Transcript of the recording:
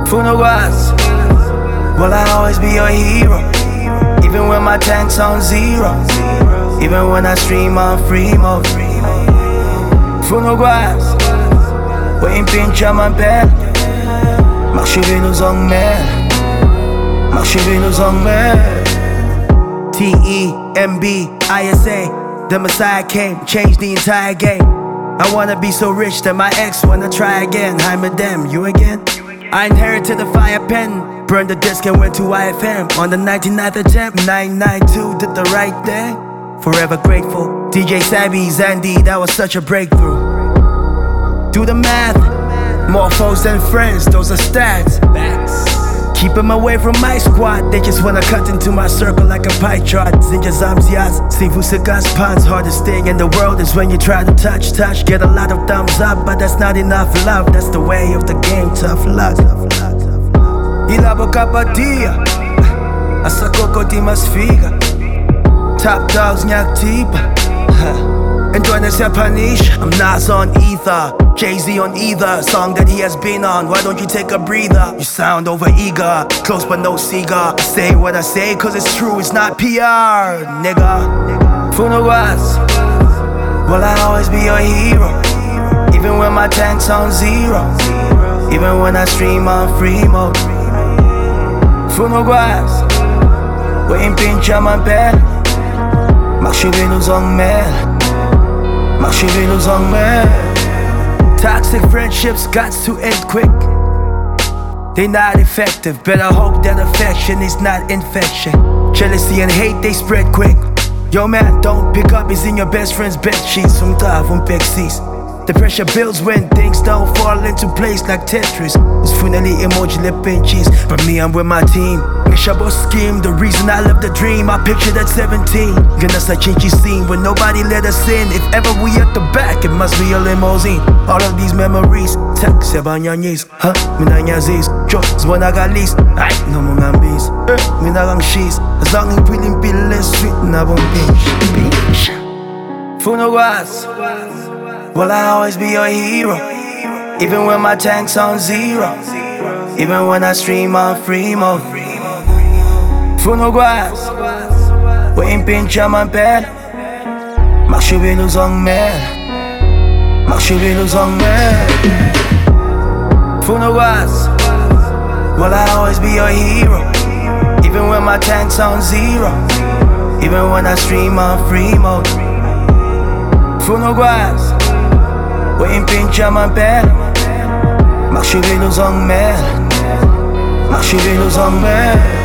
Funogas, will I always be your hero? Even when my tank's on zero, even when I stream on free mode. Funogas, way pincha man bell. Marcherai nous en mer, marcherai nous en mer. TEMBISA, the Messiah came, changed the entire game. I wanna be so rich that my ex wanna try again. Hi madam, you again? I inherited a fire pen, burned the disc and went to IFM. On the 99th attempt, 992 did the right thing. Forever grateful, DJ Savvy, Zandy, that was such a breakthrough. Do the math, more foes than friends, those are stats. Keep them away from my squad, they just wanna cut into my circle like a pie chart. Zinja Zamzias, Sifu Sagas Pants. Hardest thing in the world is when you try to touch. Get a lot of thumbs up, but that's not enough love. That's the way of the game, tough luck. Ilabo kapatia, asa koko di mas figa. Top dogs nyak tipa, and Duanes Japanish. I'm Nas on ether, Jay-Z on either song that he has been on. Why don't you take a breather? You sound over eager, close but no cigar. I say what I say cause it's true, it's not PR, nigga. Funogas, will I always be your hero? Even when my tank's on zero, even when I stream on free mode. Funogas, way pincha man bell. Marcherai nous en mer, marcherai nous en mer. Toxic friendships got to end quick. They not effective, better hope that affection is not infection. Jealousy and hate, they spread quick. Yo man, don't pick up, it's in your best friend's bed sheets. The pressure builds when things don't fall into place like Tetris. It's finally emoji lip and cheese. But me, I'm with my team. Shabo scheme, the reason I love the dream. I pictured at 17. Gonna say chinchy scene when nobody let us in. If ever we at the back, it must be a limousine. All of these memories, tak sebanyanis, huh? Minanyazis, jokes when I got least. Ay, no mga bis, minagang she's. As long as feeling pill sweet na bong beach. Funogas, will I always be your hero? Even when my tank's on zero, even when I stream on free mode. Funogas, way pincha man bell. Marcherai nous en mer, marcherai nous en mer. Funogas, will I always be your hero? Even when my tank's on zero, even when I stream on free mode. Funogas, way pincha man bell. Marcherai nous en mer, marcherai nous en mer.